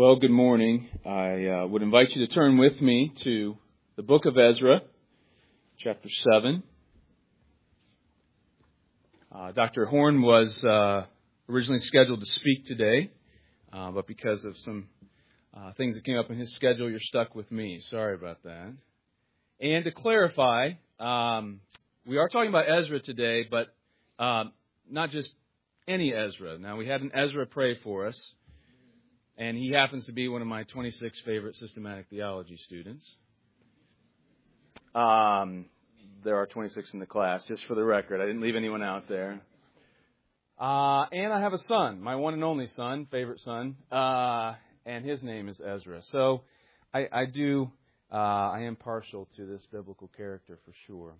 Well, good morning. I would invite you to turn with me to the book of Ezra, chapter 7. Dr. Horn was originally scheduled to speak today, but because of some things that came up in his schedule, you're stuck with me. Sorry about that. And to clarify, we are talking about Ezra today, but not just any Ezra. Now, we had an Ezra pray for us. And he happens to be one of my 26 favorite systematic theology students. There are 26 in the class, just for the record. I didn't leave anyone out there. And I have a son, my one and only son, favorite son, and his name is Ezra. So I am partial to this biblical character for sure.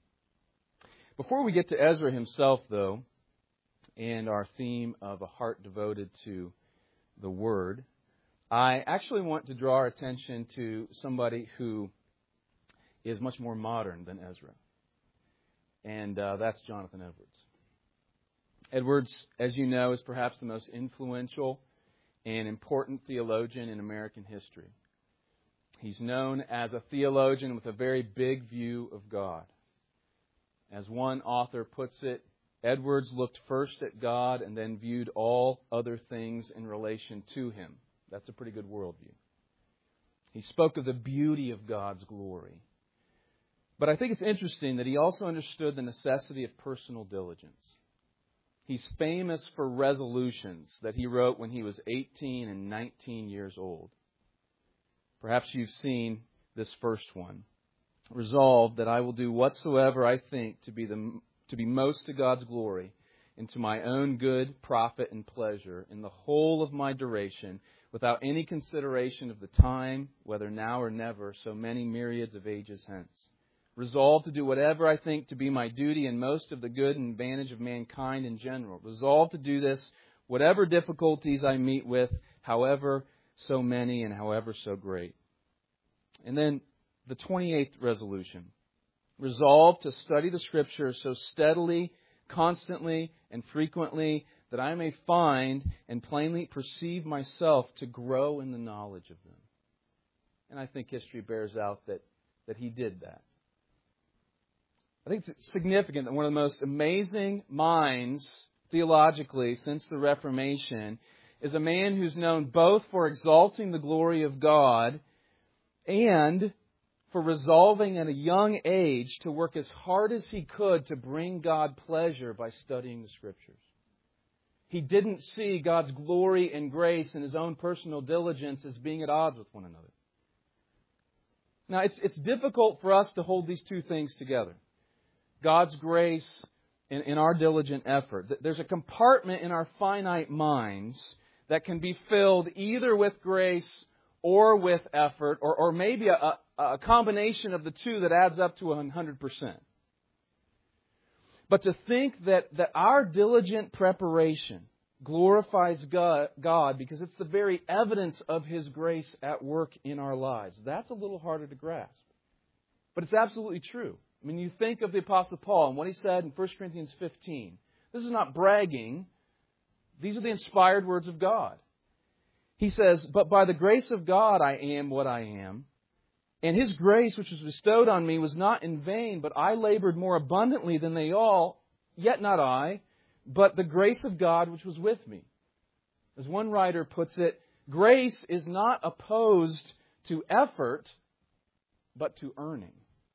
Before we get to Ezra himself, though, and our theme of a heart devoted to the Word, I actually want to draw our attention to somebody who is much more modern than Ezra. And that's Jonathan Edwards. Edwards, as you know, is perhaps the most influential and important theologian in American history. He's known as a theologian with a very big view of God. As one author puts it, Edwards looked first at God and then viewed all other things in relation to Him. That's a pretty good worldview. He spoke of the beauty of God's glory. But I think it's interesting that he also understood the necessity of personal diligence. He's famous for resolutions that he wrote when he was 18 and 19 years old. Perhaps you've seen this first one. Resolved that I will do whatsoever I think to be most to God's glory, and to my own good, profit, and pleasure in the whole of my duration, without any consideration of the time, whether now or never, so many myriads of ages hence. Resolved to do whatever I think to be my duty and most of the good and advantage of mankind in general. Resolved to do this, whatever difficulties I meet with, however so many and however so great. And then the 28th resolution. Resolved to study the Scriptures so steadily, constantly, and frequently that I may find and plainly perceive myself to grow in the knowledge of them. And I think history bears out that he did that. I think it's significant that one of the most amazing minds theologically since the Reformation is a man who's known both for exalting the glory of God and for resolving at a young age to work as hard as he could to bring God pleasure by studying the Scriptures. He didn't see God's glory and grace and his own personal diligence as being at odds with one another. Now, it's difficult for us to hold these two things together. God's grace and our diligent effort. There's a compartment in our finite minds that can be filled either with grace or with effort, or maybe a combination of the two that adds up to 100%. But to think that our diligent preparation glorifies God because it's the very evidence of His grace at work in our lives, that's a little harder to grasp. But it's absolutely true. I mean, you think of the Apostle Paul and what he said in 1 Corinthians 15. This is not bragging. These are the inspired words of God. He says, "But by the grace of God I am what I am. And His grace which was bestowed on me was not in vain, but I labored more abundantly than they all, yet not I, but the grace of God which was with me." As one writer puts it, grace is not opposed to effort, but to earning.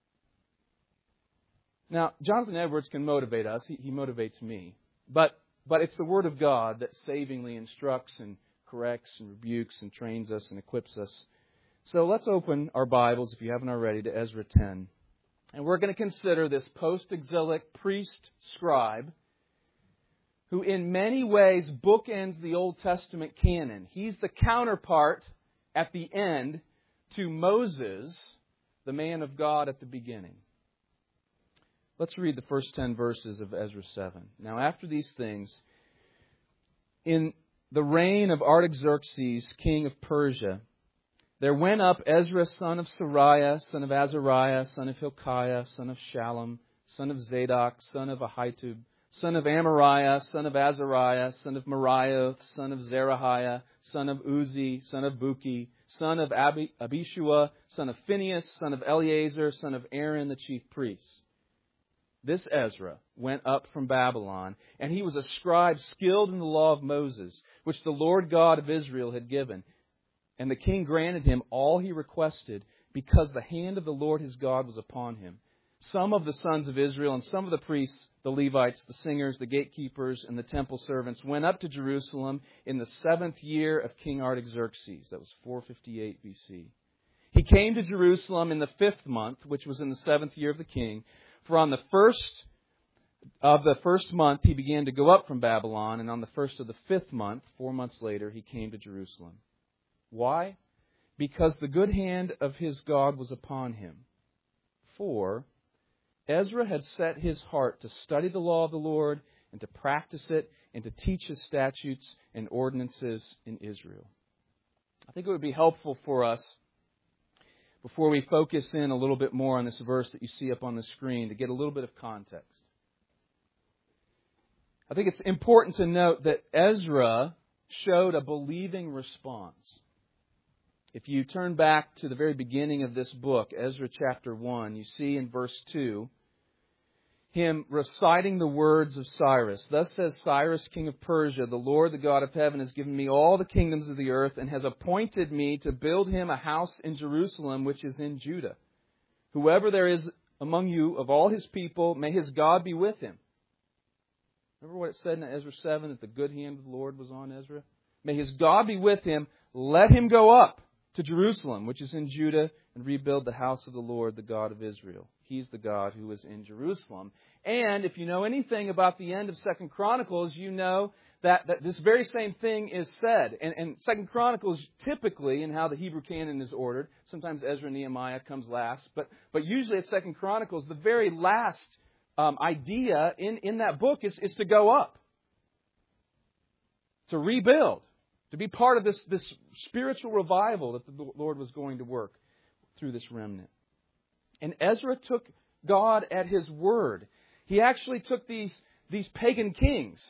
Now, Jonathan Edwards can motivate us. He motivates me. But it's the Word of God that savingly instructs and corrects and rebukes and trains us and equips us. So let's open our Bibles, if you haven't already, to Ezra 10. And we're going to consider this post-exilic priest scribe who in many ways bookends the Old Testament canon. He's the counterpart at the end to Moses, the man of God at the beginning. Let's read the first 10 verses of Ezra 7. Now, after these things, in the reign of Artaxerxes, king of Persia, there went up Ezra, son of Seraiah, son of Azariah, son of Hilkiah, son of Shallum, son of Zadok, son of Ahitub, son of Amariah, son of Azariah, son of Meraioth, son of Zerahiah, son of Uzi, son of Buki, son of Abishua, son of Phinehas, son of Eleazar, son of Aaron, the chief priest. This Ezra went up from Babylon, and he was a scribe skilled in the law of Moses, which the Lord God of Israel had given. And the king granted him all he requested, because the hand of the Lord his God was upon him. Some of the sons of Israel and some of the priests, the Levites, the singers, the gatekeepers, and the temple servants went up to Jerusalem in the 7th year of King Artaxerxes. That was 458 BC. He came to Jerusalem in the 5th month, which was in the 7th year of the king. For on the first of the first month he began to go up from Babylon, and on the first of the 5th month, 4 months later, he came to Jerusalem. Why? Because the good hand of his God was upon him. For Ezra had set his heart to study the law of the Lord and to practice it and to teach his statutes and ordinances in Israel. I think it would be helpful for us, before we focus in a little bit more on this verse that you see up on the screen, to get a little bit of context. I think it's important to note that Ezra showed a believing response. If you turn back to the very beginning of this book, Ezra chapter 1, you see in verse 2, him reciting the words of Cyrus. Thus says Cyrus, king of Persia, the Lord, the God of heaven, has given me all the kingdoms of the earth and has appointed me to build him a house in Jerusalem, which is in Judah. Whoever there is among you of all his people, may his God be with him. Remember what it said in Ezra 7, that the good hand of the Lord was on Ezra? May his God be with him. Let him go up to Jerusalem, which is in Judah, and rebuild the house of the Lord, the God of Israel. He's the God who is in Jerusalem. And if you know anything about the end of 2 Chronicles, you know that this very same thing is said. And 2 Chronicles, typically, in how the Hebrew canon is ordered, sometimes Ezra and Nehemiah comes last, but usually at 2 Chronicles, the very last idea in that book is to go up, to rebuild, to be part of this spiritual revival that the Lord was going to work through this remnant. And Ezra took God at His word. He actually took these pagan kings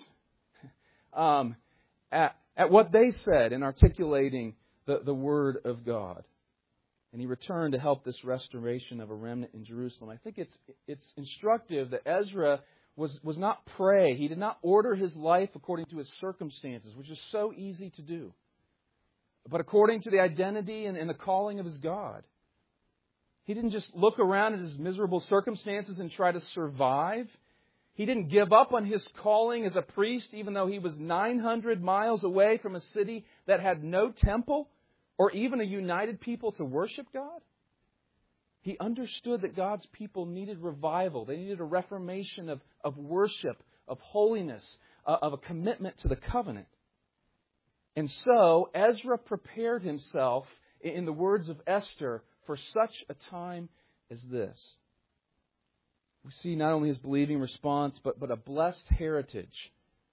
at what they said in articulating the word of God. And he returned to help this restoration of a remnant in Jerusalem. I think it's instructive that Ezra was not prey. He did not order his life according to his circumstances, which is so easy to do, but according to the identity and the calling of his God. He didn't just look around at his miserable circumstances and try to survive. He didn't give up on his calling as a priest, even though he was 900 miles away from a city that had no temple or even a united people to worship God. He understood that God's people needed revival. They needed a reformation of worship, of holiness, of a commitment to the covenant. And so Ezra prepared himself, in the words of Esther, for such a time as this. We see not only his believing response, but a blessed heritage.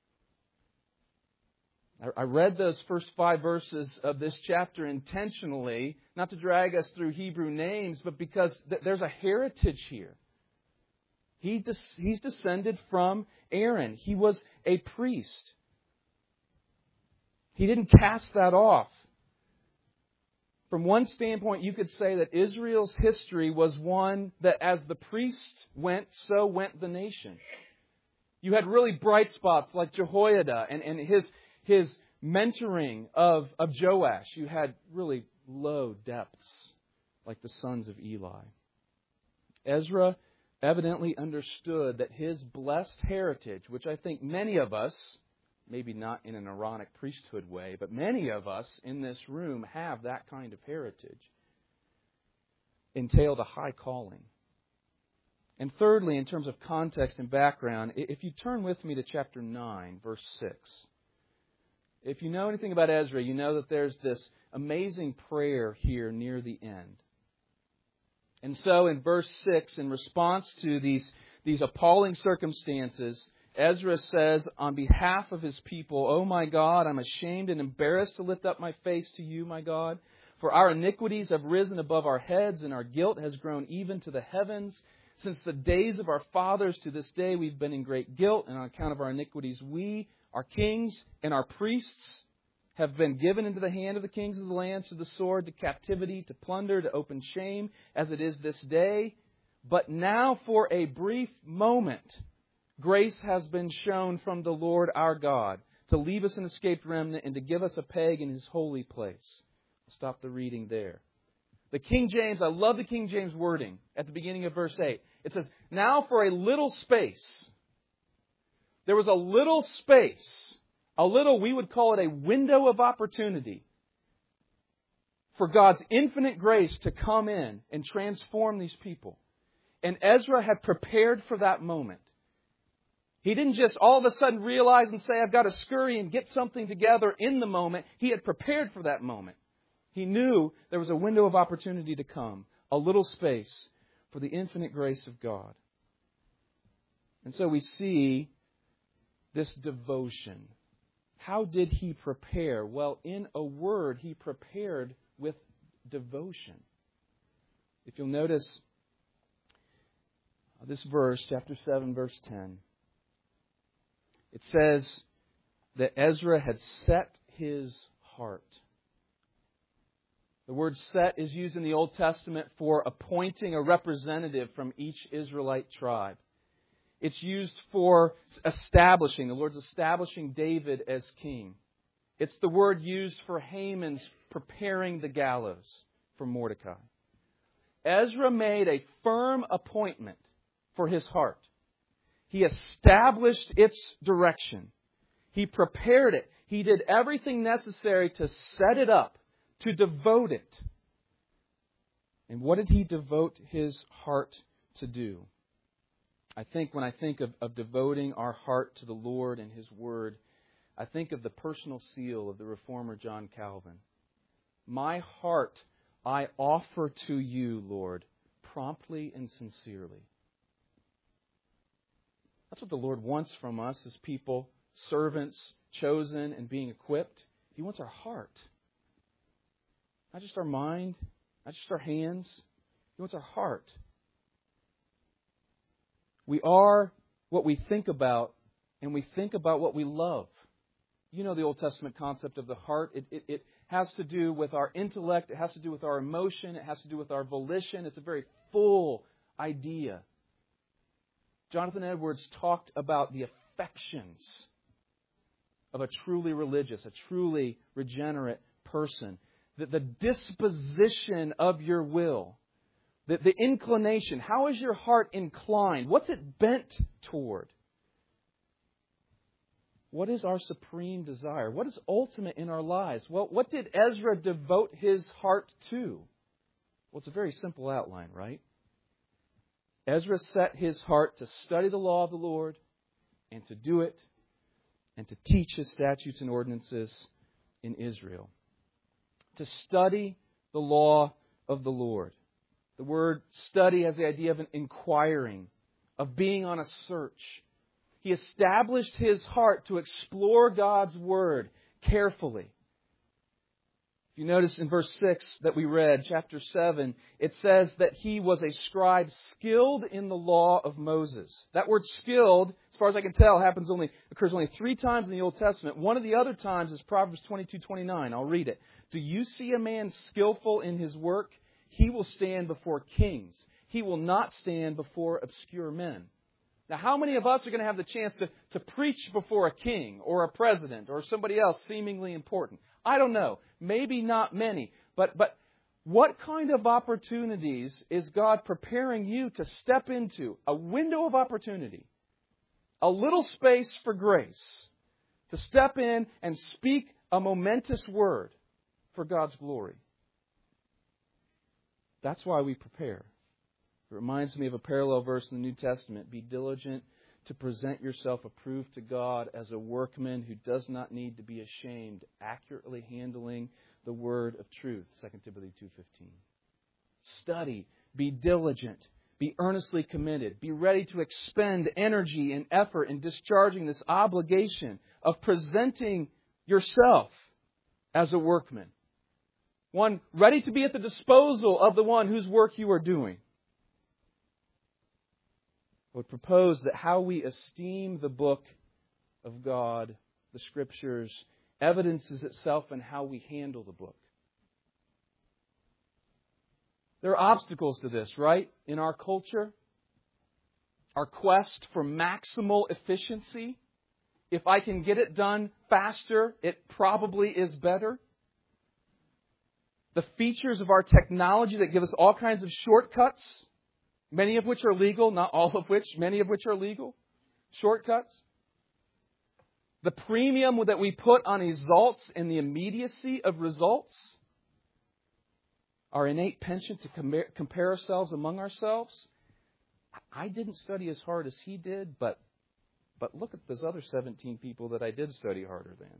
I read those first 5 verses of this chapter intentionally, not to drag us through Hebrew names, but because there's a heritage here. He's descended from Aaron. He was a priest. He didn't cast that off. From one standpoint, you could say that Israel's history was one that as the priest went, so went the nation. You had really bright spots like Jehoiada and his mentoring of Joash. You had really low depths like the sons of Eli. Ezra evidently understood that his blessed heritage, which I think many of us, maybe not in an Aaronic priesthood way, but many of us in this room have that kind of heritage, entailed a high calling. And thirdly, in terms of context and background, if you turn with me to chapter 9, verse 6. If you know anything about Ezra, you know that there's this amazing prayer here near the end. And so in verse 6, in response to these appalling circumstances, Ezra says, on behalf of his people, "O my God, I'm ashamed and embarrassed to lift up my face to you, my God. For our iniquities have risen above our heads, and our guilt has grown even to the heavens. Since the days of our fathers to this day, we've been in great guilt, and on account of our iniquities, we, our kings, and our priests have been given into the hand of the kings of the lands, to the sword, to captivity, to plunder, to open shame, as it is this day. But now for a brief moment, grace has been shown from the Lord our God to leave us an escaped remnant and to give us a peg in His holy place. I'll stop the reading there. The King James, I love the King James wording at the beginning of verse 8. It says, now for a little space. There was a little space, we would call it a window of opportunity, for God's infinite grace to come in and transform these people. And Ezra had prepared for that moment. He didn't just all of a sudden realize and say, I've got to scurry and get something together in the moment. He had prepared for that moment. He knew there was a window of opportunity to come, a little space for the infinite grace of God. And so we see this devotion. How did he prepare? Well, in a word, he prepared with devotion. If you'll notice this verse, chapter 7, verse 10, it says that Ezra had set his heart. The word set is used in the Old Testament for appointing a representative from each Israelite tribe. It's used for establishing. The Lord's establishing David as king. It's the word used for Haman's preparing the gallows for Mordecai. Ezra made a firm appointment for his heart. He established its direction. He prepared it. He did everything necessary to set it up, to devote it. And what did he devote his heart to do? I think when I think of devoting our heart to the Lord and His Word, I think of the personal seal of the Reformer John Calvin. My heart I offer to you, Lord, promptly and sincerely. That's what the Lord wants from us as people, servants, chosen and being equipped. He wants our heart. Not just our mind, not just our hands. He wants our heart. We are what we think about, and we think about what we love. You know the Old Testament concept of the heart. It has to do with our intellect. It has to do with our emotion. It has to do with our volition. It's a very full idea. Jonathan Edwards talked about the affections of a truly religious, a truly regenerate person. The disposition of your will. The inclination. How is your heart inclined? What's it bent toward? What is our supreme desire? What is ultimate in our lives? Well, what did Ezra devote his heart to? Well, it's a very simple outline, right? Ezra set his heart to study the law of the Lord and to do it and to teach His statutes and ordinances in Israel. To study the law of the Lord. The word study has the idea of an inquiring, of being on a search. He established his heart to explore God's Word carefully. If you notice in verse 6 that we read, chapter 7, it says that he was a scribe skilled in the law of Moses. That word skilled, as far as I can tell, occurs only 3 times in the Old Testament. One of the other times is Proverbs 22:29. I'll read it. Do you see a man skillful in his work? He will stand before kings. He will not stand before obscure men. Now, how many of us are going to have the chance to preach before a king or a president or somebody else seemingly important? I don't know. Maybe not many. But what kind of opportunities is God preparing you to step into? A window of opportunity. A little space for grace. To step in and speak a momentous word for God's glory. That's why we prepare. It reminds me of a parallel verse in the New Testament. Be diligent to present yourself approved to God as a workman who does not need to be ashamed, accurately handling the word of truth. 2 Timothy 2:15. Study. Be diligent. Be earnestly committed. Be ready to expend energy and effort in discharging this obligation of presenting yourself as a workman. One ready to be at the disposal of the one whose work you are doing. I would propose that how we esteem the book of God, the Scriptures, evidences itself in how we handle the book. There are obstacles to this, right? In our culture, our quest for maximal efficiency. If I can get it done faster, it probably is better. The features of our technology that give us all kinds of shortcuts, many of which are legal, not all of which, many of which are legal. Shortcuts. The premium that we put on results and the immediacy of results. Our innate penchant to compare ourselves among ourselves. I didn't study as hard as he did, but look at those other 17 people that I did study harder than.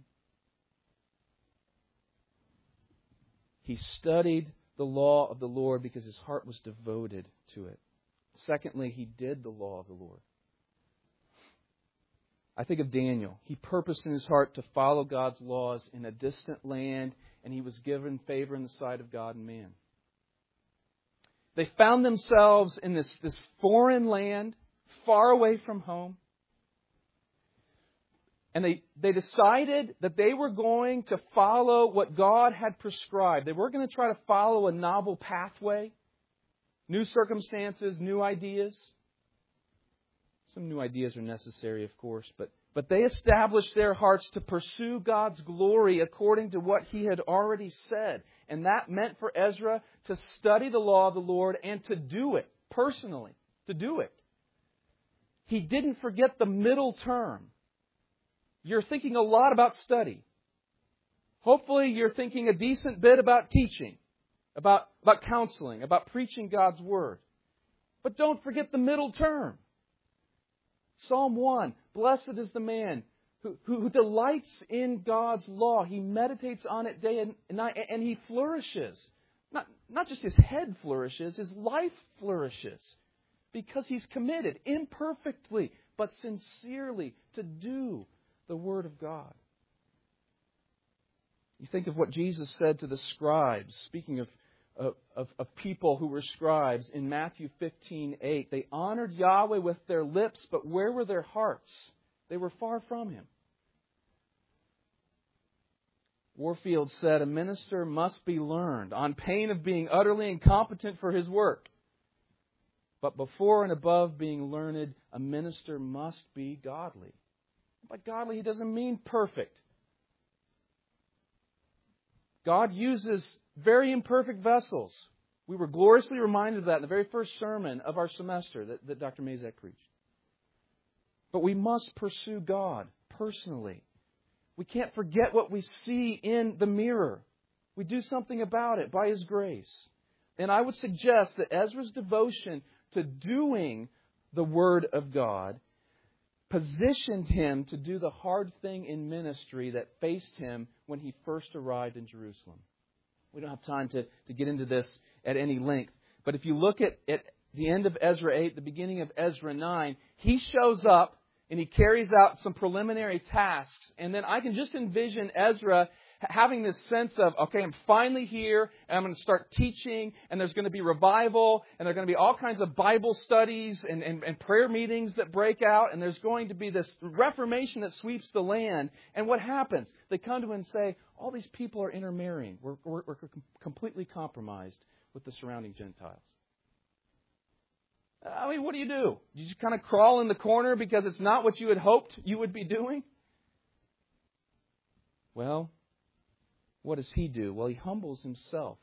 He studied the law of the Lord because his heart was devoted to it. Secondly, he did the law of the Lord. I think of Daniel. He purposed in his heart to follow God's laws in a distant land, and he was given favor in the sight of God and man. They found themselves in this foreign land, far away from home. And they decided that they were going to follow what God had prescribed. They weren't going to try to follow a novel pathway, new circumstances, new ideas. Some new ideas are necessary, of course, but they established their hearts to pursue God's glory according to what He had already said. And that meant for Ezra to study the law of the Lord and to do it personally, to do it. He didn't forget the middle term. You're thinking a lot about study. Hopefully you're thinking a decent bit about teaching, about counseling, about preaching God's Word. But don't forget the middle term. Psalm 1, blessed is the man who delights in God's law. He meditates on it day and night, and he flourishes. Not just his head flourishes, his life flourishes. Because he's committed imperfectly, but sincerely to do the Word of God. You think of what Jesus said to the scribes, speaking of people who were scribes in Matthew 15:8. They honored Yahweh with their lips, but where were their hearts? They were far from Him. Warfield said, a minister must be learned on pain of being utterly incompetent for his work. But before and above being learned, a minister must be godly. By godly, he doesn't mean perfect. God uses very imperfect vessels. We were gloriously reminded of that in the very first sermon of our semester that Dr. Mazak preached. But we must pursue God personally. We can't forget what we see in the mirror. We do something about it by His grace. And I would suggest that Ezra's devotion to doing the Word of God positioned him to do the hard thing in ministry that faced him when he first arrived in Jerusalem. We don't have time to get into this at any length. But if you look at the end of Ezra 8, the beginning of Ezra 9, he shows up and he carries out some preliminary tasks. And then I can just envision Ezra having this sense of, okay, I'm finally here, and I'm going to start teaching, and there's going to be revival, and there are going to be all kinds of Bible studies and prayer meetings that break out, and there's going to be this reformation that sweeps the land. And what happens? They come to him and say, all these people are intermarrying. We're completely compromised with the surrounding Gentiles. I mean, what do? You just kind of crawl in the corner because it's not what you had hoped you would be doing? Well, what does he do? Well, he humbles himself.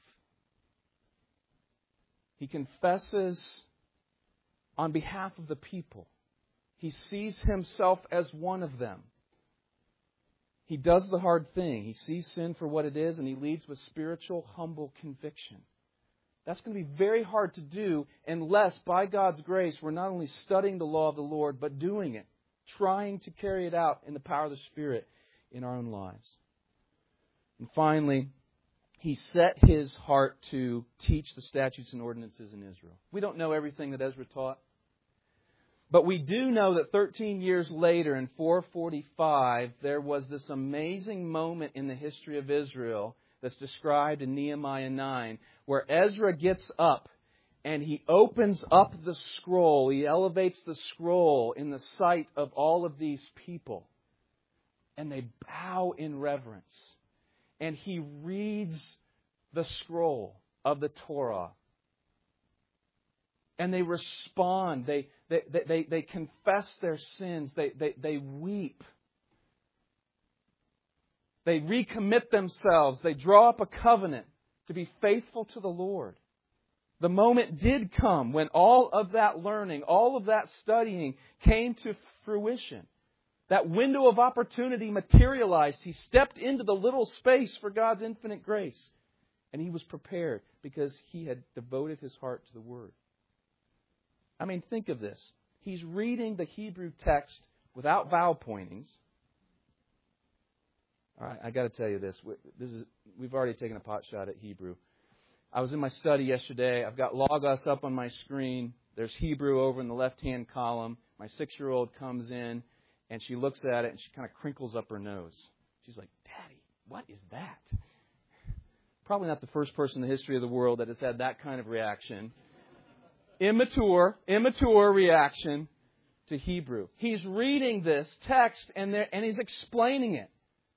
He confesses on behalf of the people. He sees himself as one of them. He does the hard thing. He sees sin for what it is, and he leads with spiritual, humble conviction. That's going to be very hard to do unless, by God's grace, we're not only studying the law of the Lord, but doing it, trying to carry it out in the power of the Spirit in our own lives. And finally, he set his heart to teach the statutes and ordinances in Israel. We don't know everything that Ezra taught. But we do know that 13 years later, in 445, there was this amazing moment in the history of Israel that's described in Nehemiah 9, where Ezra gets up and he opens up the scroll. He elevates the scroll in the sight of all of these people. and they bow in reverence. And he reads the scroll of the Torah. And they respond. They confess their sins. They weep. They recommit themselves. They draw up a covenant to be faithful to the Lord. The moment did come when all of that learning, all of that studying came to fruition. That window of opportunity materialized. He stepped into the little space for God's infinite grace. And he was prepared because he had devoted his heart to the Word. I mean, think of this. He's reading the Hebrew text without vowel pointings. All right, I got to tell you this. We've already taken a pot shot at Hebrew. I was in my study yesterday. I've got Logos up on my screen. There's Hebrew over in the left-hand column. My 6-year-old comes in, and she looks at it, and she kind of crinkles up her nose. She's like, "Daddy, what is that?" Probably not the first person in the history of the world that has had that kind of reaction. Immature reaction to Hebrew. He's reading this text, and he's explaining it.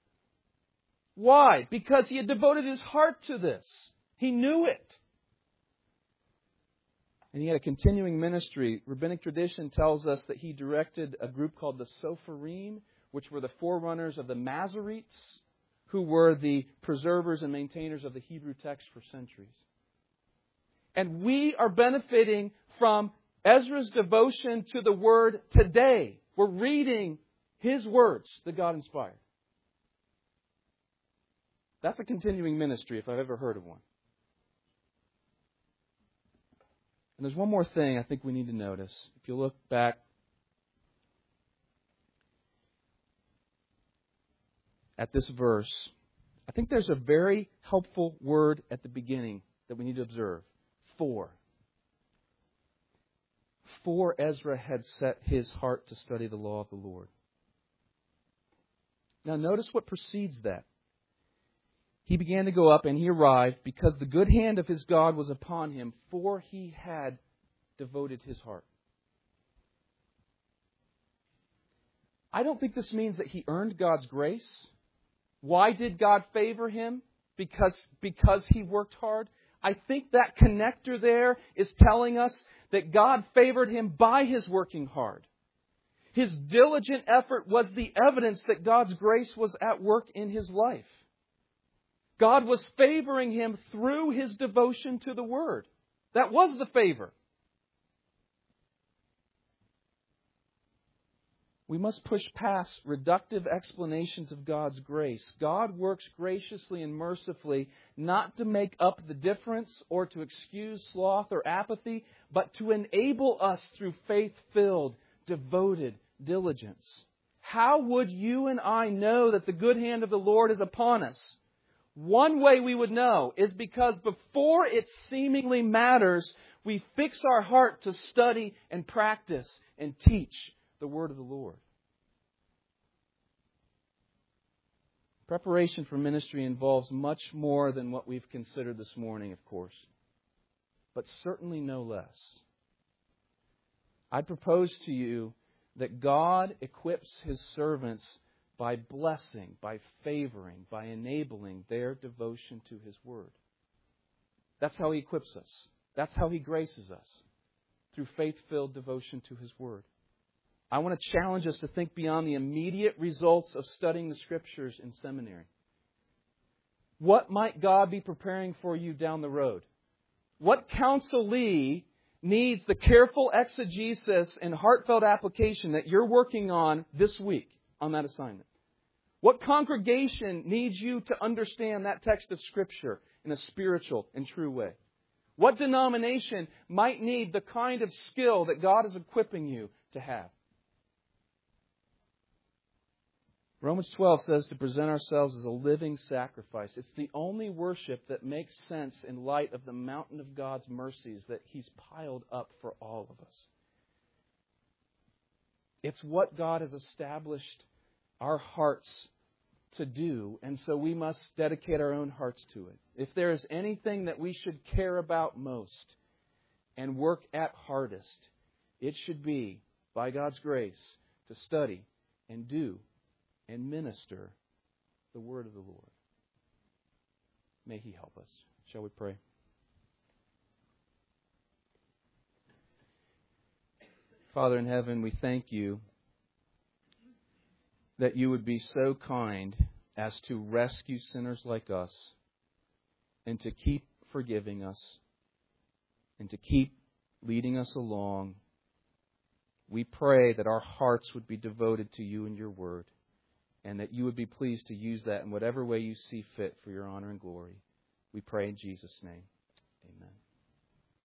Why? Because he had devoted his heart to this. He knew it. And he had a continuing ministry. Rabbinic tradition tells us that he directed a group called the Sopharim, which were the forerunners of the Masoretes, who were the preservers and maintainers of the Hebrew text for centuries. And we are benefiting from Ezra's devotion to the Word today. We're reading his words that God inspired. That's a continuing ministry if I've ever heard of one. And there's one more thing I think we need to notice. If you look back at this verse, I think there's a very helpful word at the beginning that we need to observe. For Ezra had set his heart to study the law of the Lord. Now notice what precedes that. He began to go up, and he arrived because the good hand of his God was upon him, for he had devoted his heart. I don't think this means that he earned God's grace. Why did God favor him? Because he worked hard. I think that connector there is telling us that God favored him by his working hard. His diligent effort was the evidence that God's grace was at work in his life. God was favoring him through his devotion to the Word. That was the favor. We must push past reductive explanations of God's grace. God works graciously and mercifully not to make up the difference or to excuse sloth or apathy, but to enable us through faith-filled, devoted diligence. How would you and I know that the good hand of the Lord is upon us? One way we would know is because before it seemingly matters, we fix our heart to study and practice and teach the Word of the Lord. Preparation for ministry involves much more than what we've considered this morning, of course, but certainly no less. I propose to you that God equips His servants by blessing, by favoring, by enabling their devotion to His Word. That's how He equips us. That's how He graces us, through faith-filled devotion to His Word. I want to challenge us to think beyond the immediate results of studying the Scriptures in seminary. What might God be preparing for you down the road? What counselee needs the careful exegesis and heartfelt application that you're working on this week on that assignment? What congregation needs you to understand that text of Scripture in a spiritual and true way? What denomination might need the kind of skill that God is equipping you to have? Romans 12 says to present ourselves as a living sacrifice. It's the only worship that makes sense in light of the mountain of God's mercies that He's piled up for all of us. It's what God has established our hearts to do, and so we must dedicate our own hearts to it. If there is anything that we should care about most and work at hardest, it should be, by God's grace, to study and do and minister the word of the Lord. May He help us. Shall we pray? Father in heaven, we thank You that You would be so kind as to rescue sinners like us and to keep forgiving us and to keep leading us along. We pray that our hearts would be devoted to You and Your word, and that You would be pleased to use that in whatever way You see fit for Your honor and glory. We pray in Jesus' name. Amen.